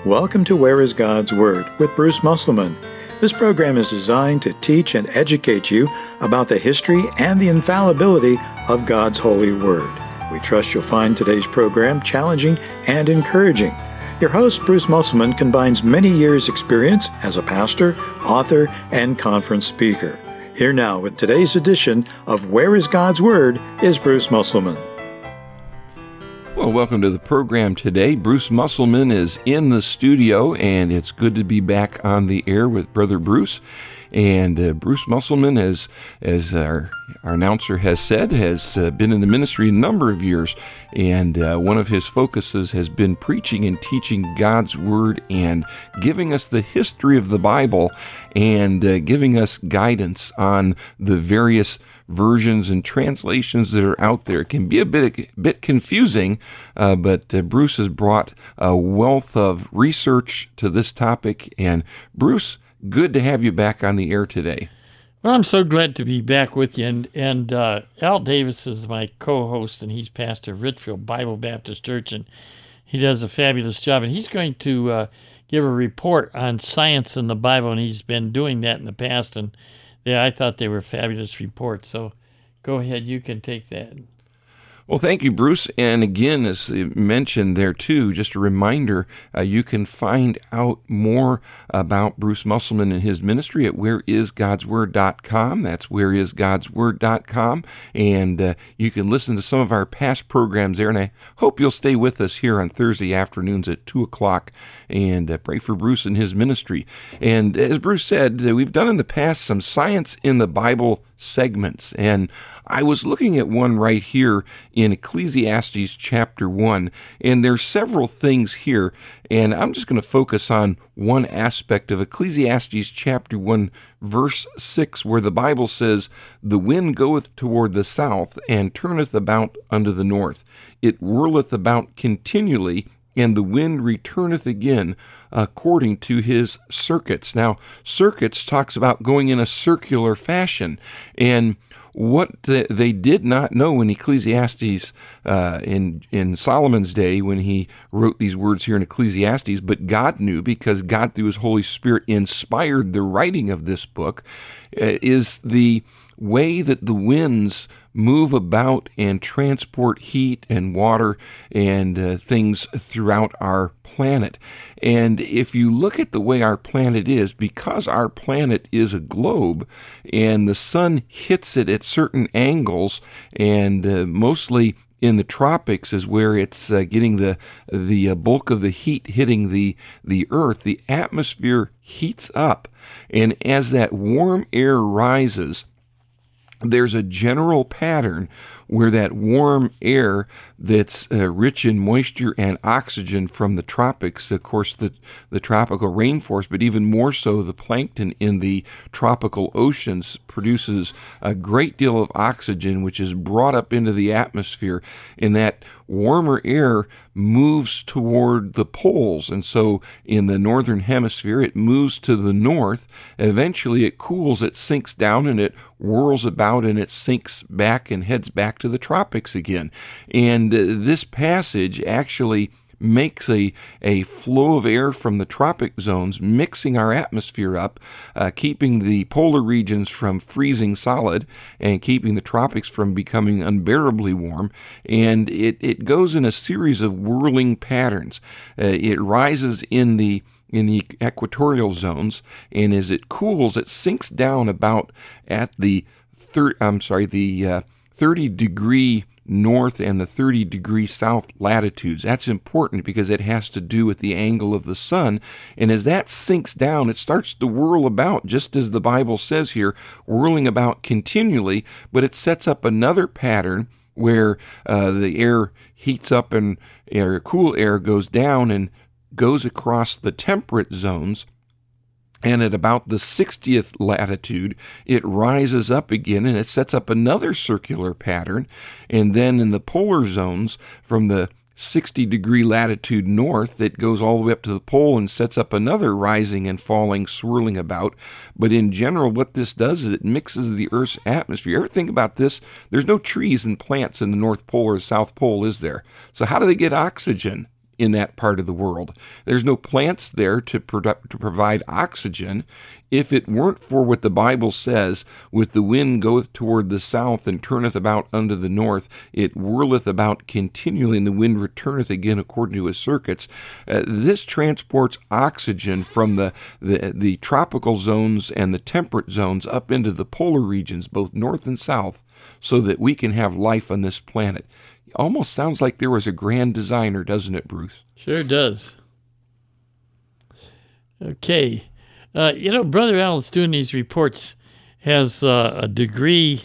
Welcome to Where is God's Word with Bruce Musselman. This program is designed to teach and educate you about the history and the infallibility of God's holy Word. We trust you'll find today's program challenging and encouraging. Your host, Bruce Musselman, combines many years' experience as a pastor, author, and conference speaker. Here now with today's edition of Where is God's Word is Bruce Musselman. Well, welcome to the program today. Bruce Musselman is in the studio, and it's good to be back on the air with Brother Bruce. And Bruce Musselman, as our announcer has said, has been in the ministry a number of years. And one of his focuses has been preaching and teaching God's Word and giving us the history of the Bible and giving us guidance on the various versions and translations that are out there. It can be a bit confusing, but Bruce has brought a wealth of research to this topic. And Bruce, good to have you back on the air today. Well, I'm so glad to be back with you. And Al Davis is my co-host, and he's pastor of Richfield Bible Baptist Church, and he does a fabulous job. And he's going to give a report on science in the Bible, and he's been doing that in the past. And I thought they were fabulous reports. So go ahead, you can take that. Well, thank you, Bruce. And again, as mentioned there too, just a reminder, you can find out more about Bruce Musselman and his ministry at whereisgodsword.com. That's whereisgodsword.com. And you can listen to some of our past programs there. And I hope you'll stay with us here on Thursday afternoons at 2 o'clock and pray for Bruce and his ministry. And as Bruce said, we've done in the past some Science in the Bible segments, and I was looking at one right here in Ecclesiastes chapter 1, and there's several things here, and I'm just going to focus on one aspect of Ecclesiastes chapter 1, verse 6, where the Bible says, "The wind goeth toward the south, and turneth about unto the north. It whirleth about continually, and the wind returneth again according to his circuits." Now, circuits talks about going in a circular fashion. And what they did not know in Ecclesiastes, in Solomon's day when he wrote these words here in Ecclesiastes, but God knew because God through his Holy Spirit inspired the writing of this book, is the way that the winds move about and transport heat and water and things throughout our planet. And if you look at the way our planet is, because our planet is a globe and the sun hits it at certain angles, and mostly in the tropics is where it's getting the bulk of the heat hitting the earth, the atmosphere heats up. And as that warm air rises, there's a general pattern where that warm air that's rich in moisture and oxygen from the tropics, of course the tropical rainforest, but even more so the plankton in the tropical oceans produces a great deal of oxygen, which is brought up into the atmosphere, and that warmer air moves toward the poles. And so in the northern hemisphere, it moves to the north. Eventually it cools, it sinks down, and it whirls about, and it sinks back and heads back to the tropics again. And this passage actually makes a flow of air from the tropic zones, mixing our atmosphere up, keeping the polar regions from freezing solid and keeping the tropics from becoming unbearably warm. And it goes in a series of whirling patterns. It rises in the equatorial zones, and as it cools, it sinks down about at the 30-degree north and the 30-degree south latitudes. That's important because it has to do with the angle of the sun. And as that sinks down, it starts to whirl about, just as the Bible says here, whirling about continually, but it sets up another pattern where the air heats up and cool air goes down and goes across the temperate zones. And at about the 60th latitude, it rises up again, and it sets up another circular pattern. And then in the polar zones, from the 60-degree latitude north, it goes all the way up to the pole and sets up another rising and falling, swirling about. But in general, what this does is it mixes the Earth's atmosphere. You ever think about this? There's no trees and plants in the North Pole or South Pole, is there? So how do they get oxygen in that part of the world. There's no plants there to provide oxygen. If it weren't for what the Bible says, with the wind goeth toward the south and turneth about unto the north, it whirleth about continually, and the wind returneth again according to his circuits. This transports oxygen from the tropical zones and the temperate zones up into the polar regions, both north and south, so that we can have life on this planet. Almost sounds like there was a grand designer, doesn't it, Bruce? Sure does. Okay. Brother Al's doing these reports, has a degree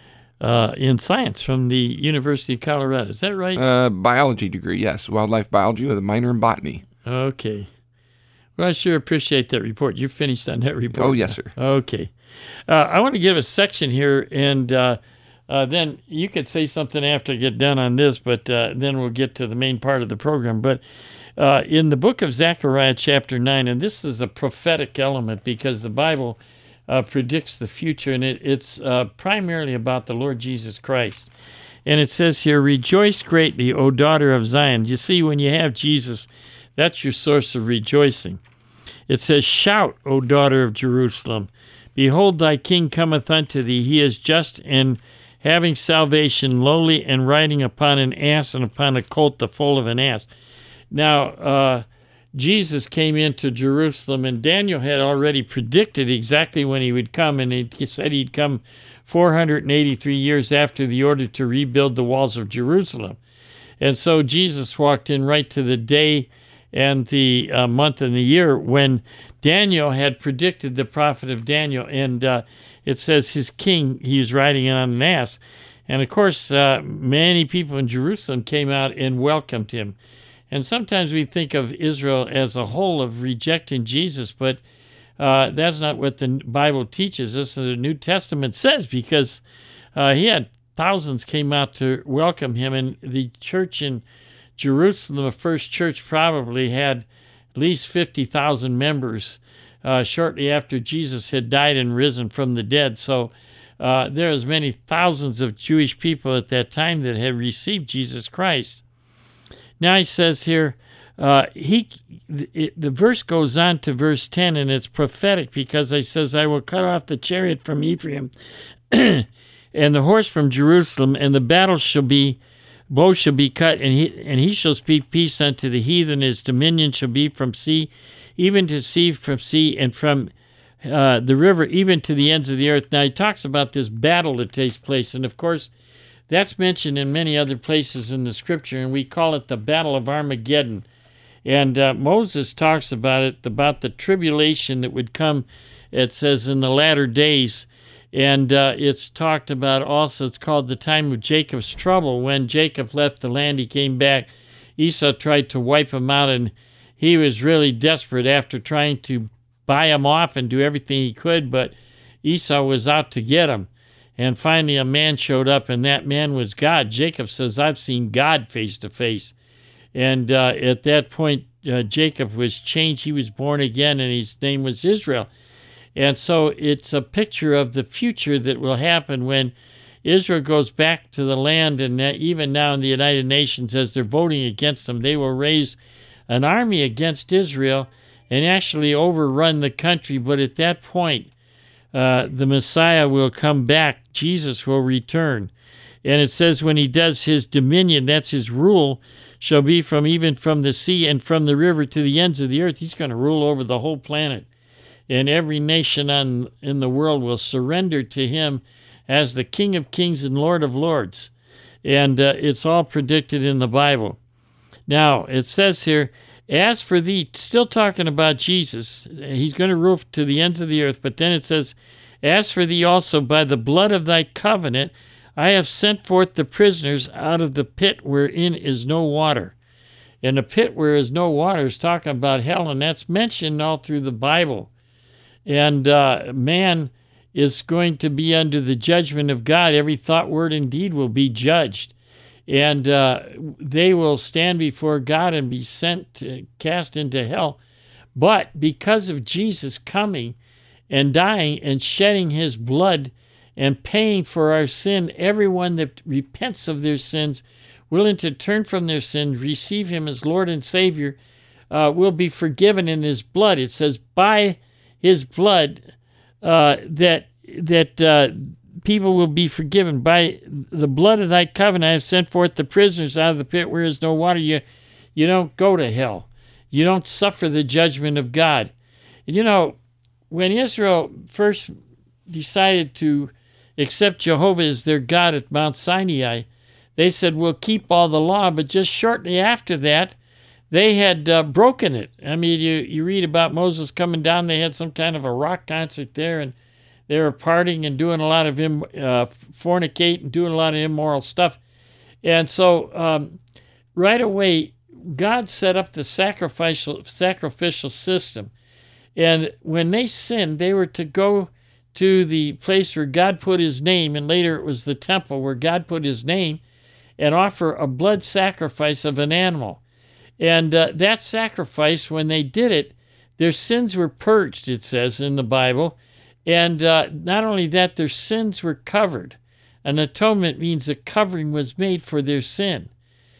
in science from the University of Colorado. Is that right? Biology degree, yes. Wildlife biology with a minor in botany. Okay. Well, I sure appreciate that report. You finished on that report. Oh, yes, sir. Okay. I want to give a section here, and then you could say something after I get done on this, but then we'll get to the main part of the program. But in the book of Zechariah, chapter 9, and this is a prophetic element because the Bible predicts the future, and it's primarily about the Lord Jesus Christ. And it says here, "Rejoice greatly, O daughter of Zion." You see, when you have Jesus, that's your source of rejoicing. It says, "Shout, O daughter of Jerusalem. Behold, thy king cometh unto thee. He is just and having salvation, lowly, and riding upon an ass, and upon a colt, the foal of an ass." Now, Jesus came into Jerusalem, and Daniel had already predicted exactly when he would come, and he said he'd come 483 years after the order to rebuild the walls of Jerusalem. And so Jesus walked in right to the day and the month and the year when Daniel had predicted the prophet of Daniel, and it says his king, he was riding on an ass. And of course, many people in Jerusalem came out and welcomed him. And sometimes we think of Israel as a whole of rejecting Jesus, but that's not what the Bible teaches us. The New Testament says, because he had thousands came out to welcome him, and the church in Jerusalem, the first church, probably had at least 50,000 members shortly after Jesus had died and risen from the dead. So there was many thousands of Jewish people at that time that had received Jesus Christ. Now he says here, the verse goes on to verse 10, and it's prophetic because he says, "I will cut off the chariot from Ephraim and the horse from Jerusalem, and the bow shall be cut, and he shall speak peace unto the heathen. His dominion shall be from sea, even to sea, from sea, and from the river, even to the ends of the earth." Now he talks about this battle that takes place, and of course, that's mentioned in many other places in the Scripture, and we call it the Battle of Armageddon. And Moses talks about it, about the tribulation that would come, it says, in the latter days. And it's talked about also, it's called the time of Jacob's trouble. When Jacob left the land, he came back. Esau tried to wipe him out, and he was really desperate after trying to buy him off and do everything he could, but Esau was out to get him. And finally a man showed up, and that man was God. Jacob says, "I've seen God face to face." And at that point, Jacob was changed. He was born again, and his name was Israel. And so it's a picture of the future that will happen when Israel goes back to the land. And even now in the United Nations, as they're voting against them, they will raise an army against Israel and actually overrun the country. But at that point, the Messiah will come back. Jesus will return. And it says when he does, his dominion, that's his rule, shall be even from the sea and from the river to the ends of the earth. He's going to rule over the whole planet. And every nation in the world will surrender to him as the King of Kings and Lord of Lords. And it's all predicted in the Bible. Now, it says here, "As for thee," still talking about Jesus, he's going to rule to the ends of the earth, but then it says, "As for thee also, by the blood of thy covenant, I have sent forth the prisoners out of the pit wherein is no water." And the pit where is no water is talking about hell, and that's mentioned all through the Bible. And man is going to be under the judgment of God. Every thought, word, and deed will be judged. And they will stand before God and be cast into hell. But because of Jesus coming and dying and shedding his blood and paying for our sin, everyone that repents of their sins willing to turn from their sin, receive him as Lord and Savior, will be forgiven in his blood. It says, by his blood, that people will be forgiven. By the blood of thy covenant, I have sent forth the prisoners out of the pit where is no water. You don't go to hell. You don't suffer the judgment of God. You know, when Israel first decided to accept Jehovah as their God at Mount Sinai, they said, we'll keep all the law, but just shortly after that, they had broken it. I mean, you read about Moses coming down, they had some kind of a rock concert there, and they were partying and doing a lot of fornicate and doing a lot of immoral stuff. And so right away, God set up the sacrificial system. And when they sinned, they were to go to the place where God put his name, and later it was the temple where God put his name, and offer a blood sacrifice of an animal. And that sacrifice, when they did it, their sins were purged, it says in the Bible. And not only that, their sins were covered. An atonement means a covering was made for their sin.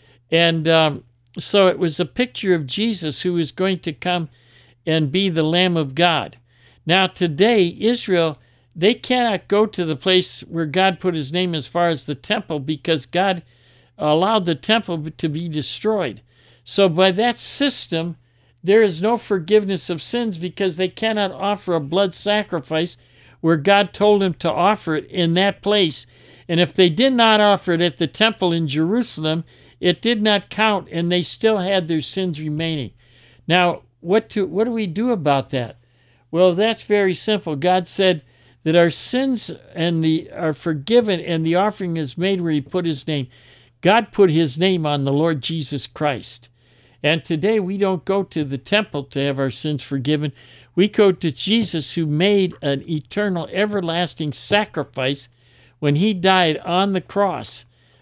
And so it was a picture of Jesus who was going to come and be the Lamb of God. Now today, Israel, they cannot go to the place where God put his name as far as the temple, because God allowed the temple to be destroyed. So by that system, there is no forgiveness of sins, because they cannot offer a blood sacrifice where God told them to offer it in that place. And if they did not offer it at the temple in Jerusalem, it did not count, and they still had their sins remaining. Now, what do we do about that? Well, that's very simple. God said that our sins are forgiven, and the offering is made where he put his name. God put his name on the Lord Jesus Christ. And today we don't go to the temple to have our sins forgiven. We go to Jesus, who made an eternal, everlasting sacrifice when he died on the cross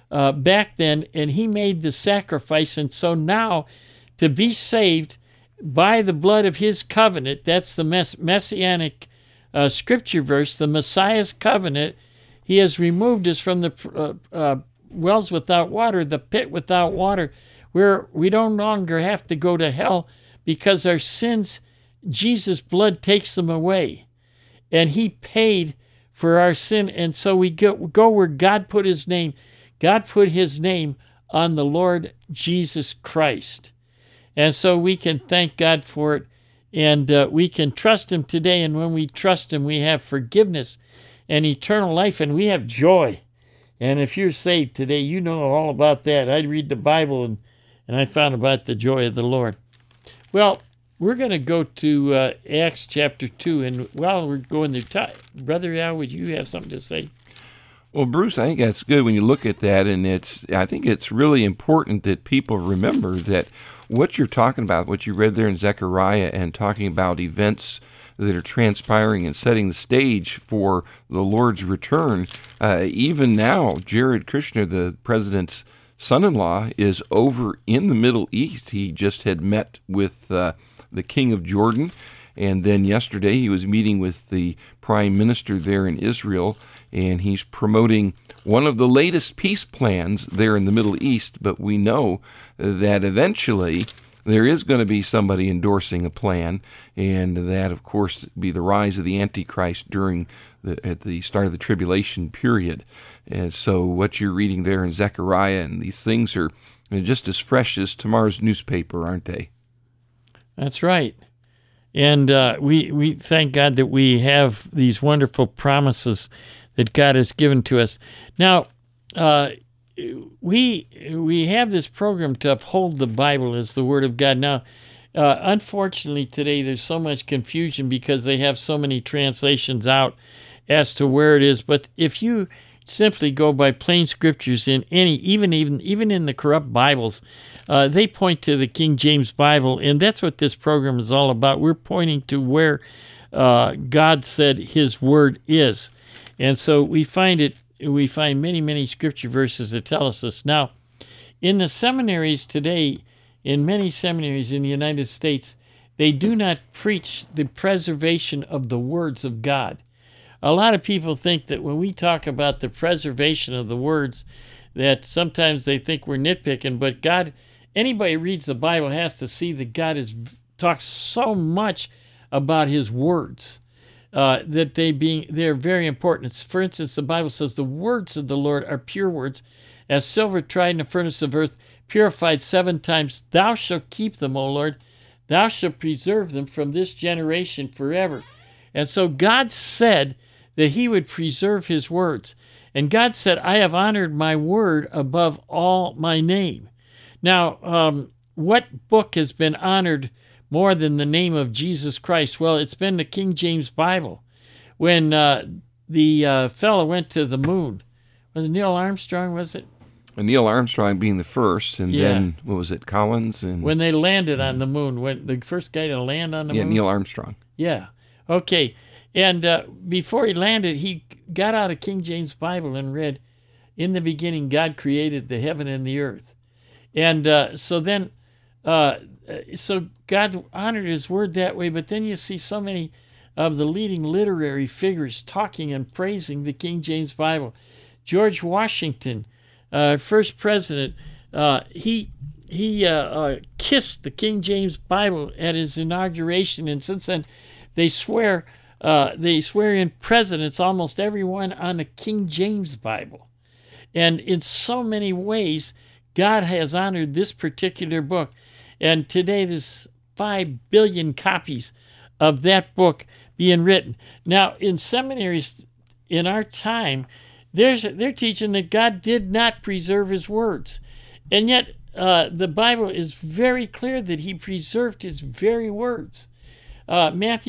back then, and he made the sacrifice. And so now, to be saved by the blood of his covenant, that's the messianic scripture verse, the Messiah's covenant, he has removed us from the wells without water, the pit without water, where we don't longer have to go to hell, because our sins, Jesus' blood takes them away. And he paid for our sin. And so we go where God put his name. God put his name on the Lord Jesus Christ. And so we can thank God for it, and we can trust him today. And when we trust him, we have forgiveness and eternal life, and we have joy. And if you're saved today, you know all about that. I read the Bible, and I found about the joy of the Lord. Well, we're going to go to Acts chapter 2, and while we're going there, Brother Al, would you have something to say? Well, Bruce, I think that's good when you look at that, and I think it's really important that people remember that what you're talking about, what you read there in Zechariah, and talking about events that are transpiring and setting the stage for the Lord's return. Even now, Jared Kushner, the president's son-in-law, is over in the Middle East. He just had met with the king of Jordan, and then yesterday he was meeting with the prime minister there in Israel, and he's promoting one of the latest peace plans there in the Middle East. But we know that eventually there is going to be somebody endorsing a plan, and that, of course, be the rise of the Antichrist at the start of the tribulation period. And so what you're reading there in Zechariah, and these things are just as fresh as tomorrow's newspaper, aren't they? That's right. And we thank God that we have these wonderful promises that God has given to us. Now, we have this program to uphold the Bible as the Word of God. Now, unfortunately today there's so much confusion because they have so many translations out as to where it is. But if you simply go by plain scriptures in any, even in the corrupt Bibles, they point to the King James Bible, and that's what this program is all about. We're pointing to where God said his word is. And so we find many, many scripture verses that tell us this. Now, in the seminaries today, in many seminaries in the United States, they do not preach the preservation of the words of God. A lot of people think that when we talk about the preservation of the words, that sometimes they think we're nitpicking, but God, anybody who reads the Bible has to see that God talks so much about his words. That they're very important. For instance, the Bible says the words of the Lord are pure words, as silver tried in a furnace of earth, purified 7 times. Thou shalt keep them, O Lord. Thou shalt preserve them from this generation forever. And so God said that he would preserve his words. And God said, I have honored my word above all my name. Now, what book has been honored more than the name of Jesus Christ? Well, it's been the King James Bible. When the fellow went to the moon, was it Neil Armstrong, was it? Neil Armstrong being the first, and then, what was it, Collins? And when they landed on the moon, when the first guy to land on the moon? Yeah, Neil Armstrong. Yeah, okay. And before he landed, he got out a King James Bible and read, in the beginning, God created the heaven and the earth. And so God honored his word that way, but then you see so many of the leading literary figures talking and praising the King James Bible. George Washington, first president, he kissed the King James Bible at his inauguration, and since then they swear in presidents, almost everyone, on the King James Bible. And in so many ways, God has honored this particular book. And today there's 5 billion copies of that book being written. Now, in seminaries in our time, they're teaching that God did not preserve his words. And yet the Bible is very clear that he preserved his very words. Matthew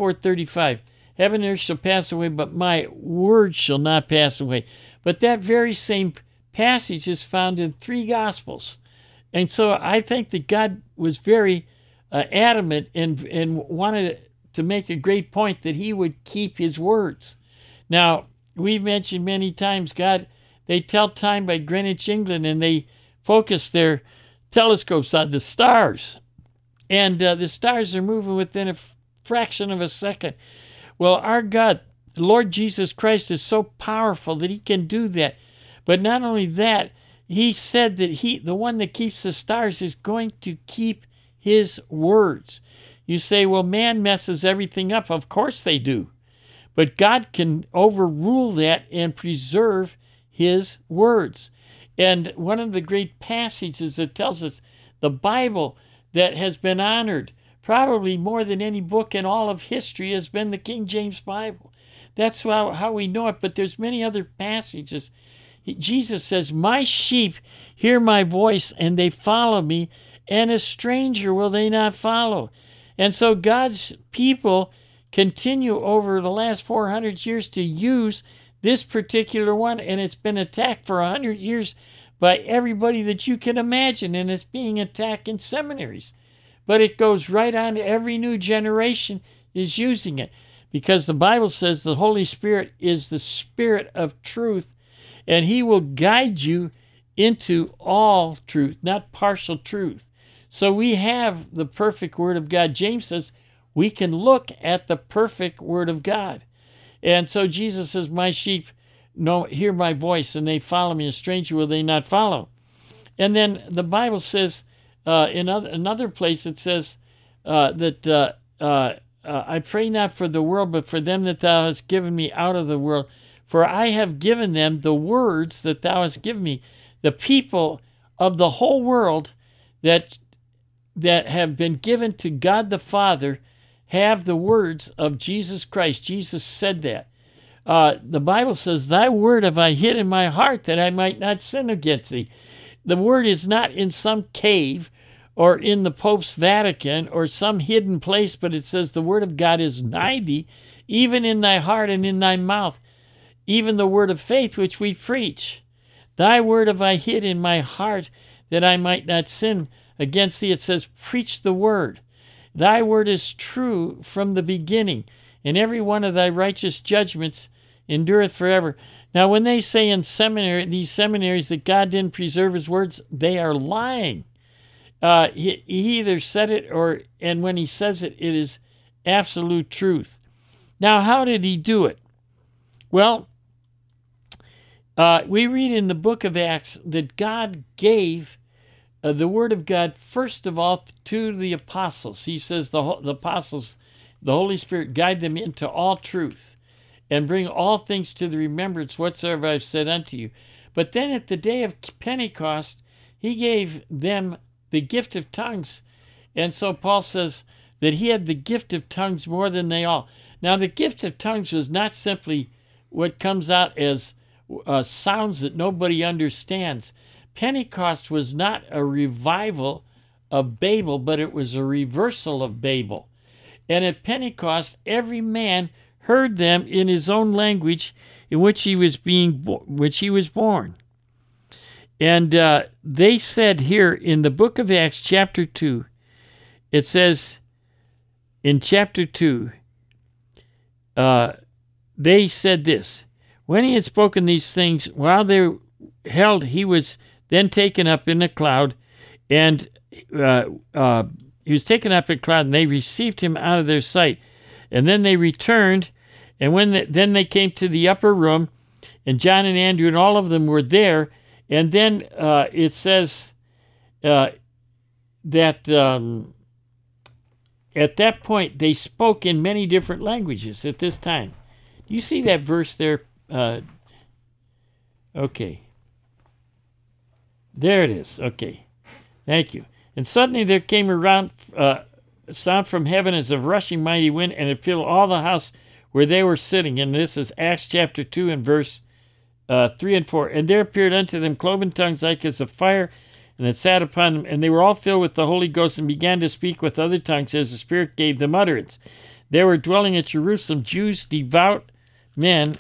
24:35, heaven and earth shall pass away, but my word shall not pass away. But that very same passage is found in 3 Gospels. And so I think that God was very adamant and wanted to make a great point that he would keep his words. Now, we've mentioned many times, they tell time by Greenwich, England, and they focus their telescopes on the stars. And the stars are moving within a fraction of a second. Well, our God, the Lord Jesus Christ, is so powerful that he can do that. But not only that, he said that the one that keeps the stars, is going to keep his words. You say, well, man messes everything up. Of course they do. But God can overrule that and preserve his words. And one of the great passages that tells us the Bible that has been honored, probably more than any book in all of history, has been the King James Bible. That's how we know it, but there's many other passages. Jesus says, my sheep hear my voice, and they follow me, and a stranger will they not follow. And so God's people continue over the last 400 years to use this particular one, and it's been attacked for 100 years by everybody that you can imagine, and it's being attacked in seminaries. But it goes right on to every new generation is using it, because the Bible says the Holy Spirit is the Spirit of truth, and he will guide you into all truth, not partial truth. So we have the perfect Word of God. James says we can look at the perfect Word of God. And so Jesus says, my sheep hear my voice, and they follow me. A stranger will they not follow. And then the Bible says, in another place, it says that I pray not for the world, but for them that thou hast given me out of the world. For I have given them the words that thou hast given me. The people of the whole world that have been given to God the Father have the words of Jesus Christ. Jesus said that. The Bible says, thy word have I hid in my heart that I might not sin against thee. The word is not in some cave or in the Pope's Vatican or some hidden place, but it says the word of God is nigh thee, even in thy heart and in thy mouth, even the word of faith which we preach. Thy word have I hid in my heart that I might not sin against thee. It says, preach the word. Thy word is true from the beginning, and every one of thy righteous judgments endureth forever. Now, when they say in these seminaries that God didn't preserve his words, they are lying. He either said it, and when he says it, it is absolute truth. Now, how did he do it? Well, we read in the book of Acts that God gave the Word of God, first of all, to the apostles. He says the apostles, the Holy Spirit, guide them into all truth and bring all things to the remembrance whatsoever I've said unto you. But then at the day of Pentecost, he gave them the gift of tongues. And so Paul says that he had the gift of tongues more than they all. Now, the gift of tongues was not simply what comes out as sounds that nobody understands. Pentecost was not a revival of Babel, but it was a reversal of Babel. And at Pentecost, every man heard them in his own language in which he was born. And they said here in the book of Acts, chapter 2, it says in chapter 2, they said this: when he had spoken these things, while they held, he was then taken up in a cloud, and he was taken up in a cloud, and they received him out of their sight. And then they returned, and then they came to the upper room, and John and Andrew and all of them were there. And then it says that at that point they spoke in many different languages at this time. Do you see that verse there? Okay. There it is. Okay. Thank you. And suddenly there came a sound from heaven as of rushing mighty wind, and it filled all the house where they were sitting. And this is Acts chapter 2 and verse 3 and 4. And there appeared unto them cloven tongues like as of fire, and it sat upon them. And they were all filled with the Holy Ghost, and began to speak with other tongues as the Spirit gave them utterance. There were dwelling at Jerusalem Jews, devout men,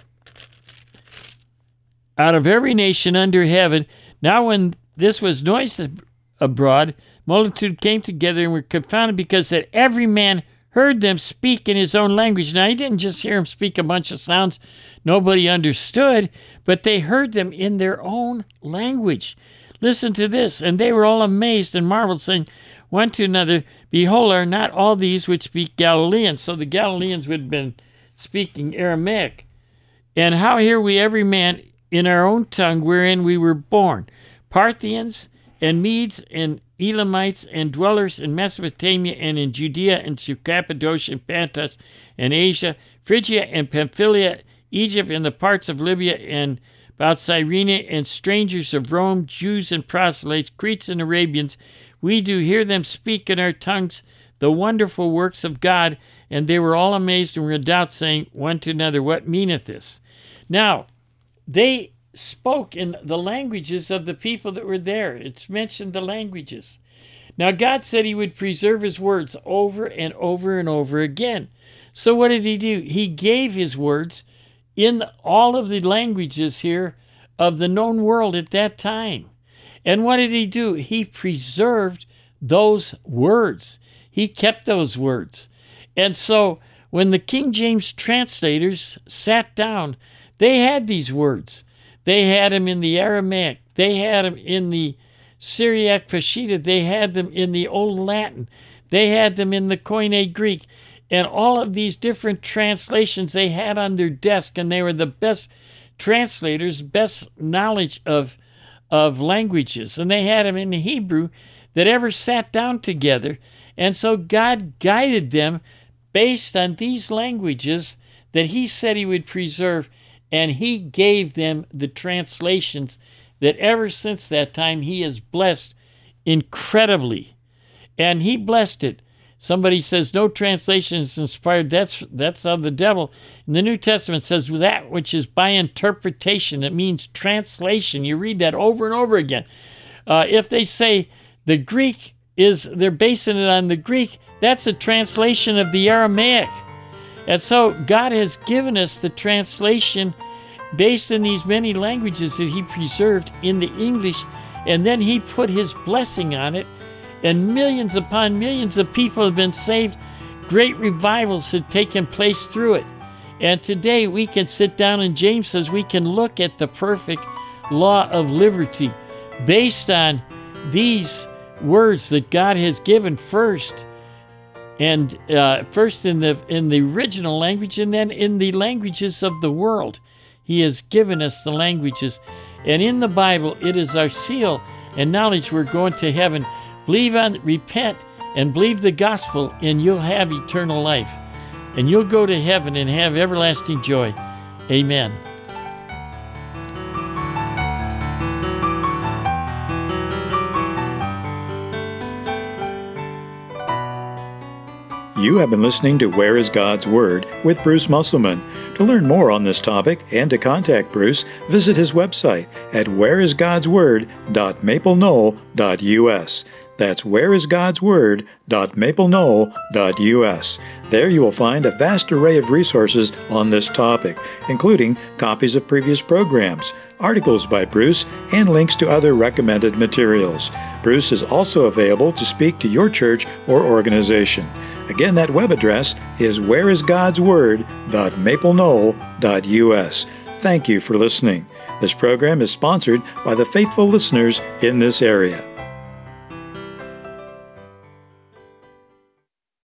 out of every nation under heaven. Now when this was noised abroad, multitude came together and were confounded, because that every man heard them speak in his own language. Now, he didn't just hear them speak a bunch of sounds nobody understood, but they heard them in their own language. Listen to this. And they were all amazed and marveled, saying one to another, Behold, are not all these which speak Galileans? So the Galileans would have been speaking Aramaic. And how hear we every man in our own tongue wherein we were born? Parthians and Medes and Elamites and dwellers in Mesopotamia and in Judea and Cappadocia and Pontus and Asia, Phrygia and Pamphylia, Egypt and the parts of Libya and about Cyrene, and strangers of Rome, Jews and proselytes, Cretes and Arabians, we do hear them speak in our tongues the wonderful works of God. And they were all amazed and were in doubt, saying one to another, What meaneth this? Now, they spoke in the languages of the people that were there. It's mentioned the languages. Now, God said he would preserve his words over and over and over again. So what did he do? He gave his words in all of the languages here of the known world at that time. And what did he do? He preserved those words. He kept those words. And so when the King James translators sat down, they had these words. They had them in the Aramaic. They had them in the Syriac Peshitta. They had them in the Old Latin. They had them in the Koine Greek. And all of these different translations they had on their desk, and they were the best translators, best knowledge of languages. And they had them in the Hebrew that ever sat down together. And so God guided them based on these languages that he said he would preserve, and he gave them the translations that ever since that time he has blessed incredibly. And he blessed it. Somebody says no translation is inspired. That's of the devil. And the New Testament says that which is by interpretation. It means translation. You read that over and over again. If they say the Greek they're basing it on the Greek, that's a translation of the Aramaic. And so God has given us the translation based on these many languages that he preserved in the English, and then he put his blessing on it, and millions upon millions of people have been saved. Great revivals have taken place through it. And today we can sit down, and James says we can look at the perfect law of liberty based on these words that God has given first, and first in the original language, and then in the languages of the world. He has given us the languages. And in the Bible, it is our seal and knowledge we're going to heaven. Believe on, repent, and believe the gospel, and you'll have eternal life. And you'll go to heaven and have everlasting joy. Amen. You have been listening to Where is God's Word with Bruce Musselman. To learn more on this topic and to contact Bruce, visit his website at whereisgodsword.mapleknoll.us. That's whereisgodsword.mapleknoll.us. There you will find a vast array of resources on this topic, including copies of previous programs, articles by Bruce, and links to other recommended materials. Bruce is also available to speak to your church or organization. Again, that web address is whereisgodsword.mapleknoll.us. Thank you for listening. This program is sponsored by the faithful listeners in this area.